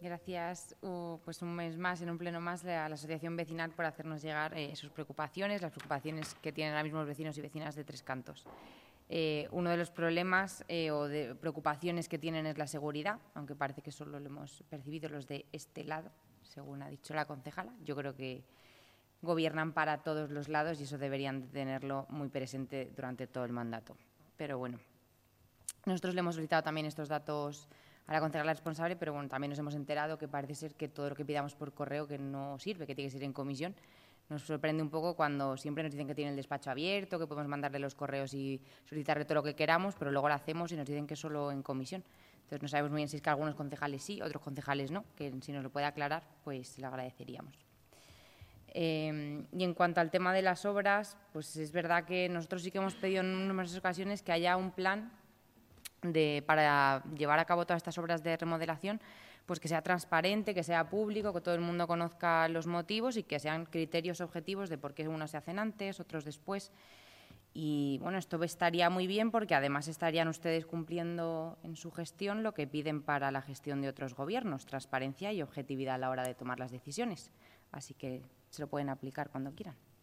Gracias pues un mes más, en un pleno más, a la Asociación Vecinal por hacernos llegar sus preocupaciones, las preocupaciones que tienen ahora mismo los vecinos y vecinas de Tres Cantos. Uno de los problemas o de preocupaciones que tienen es la seguridad, aunque parece que solo lo hemos percibido los de este lado, según ha dicho la concejala. Yo creo que gobiernan para todos los lados y eso deberían de tenerlo muy presente durante todo el mandato. Pero bueno, nosotros le hemos solicitado también estos datos a la concejala responsable, pero bueno, también nos hemos enterado que parece ser que todo lo que pidamos por correo que no sirve, que tiene que ser en comisión. Nos sorprende un poco cuando siempre nos dicen que tienen el despacho abierto, que podemos mandarle los correos y solicitarle todo lo que queramos, pero luego lo hacemos y nos dicen que solo en comisión. Entonces no sabemos muy bien si es que algunos concejales sí, otros concejales no, que si nos lo puede aclarar, pues le agradeceríamos. Y en cuanto al tema de las obras, pues es verdad que nosotros sí que hemos pedido en numerosas ocasiones que haya un plan para llevar a cabo todas estas obras de remodelación, pues que sea transparente, que sea público, que todo el mundo conozca los motivos y que sean criterios objetivos de por qué unos se hacen antes, otros después. Y bueno, esto estaría muy bien porque además estarían ustedes cumpliendo en su gestión lo que piden para la gestión de otros gobiernos, transparencia y objetividad a la hora de tomar las decisiones. Así que se lo pueden aplicar cuando quieran.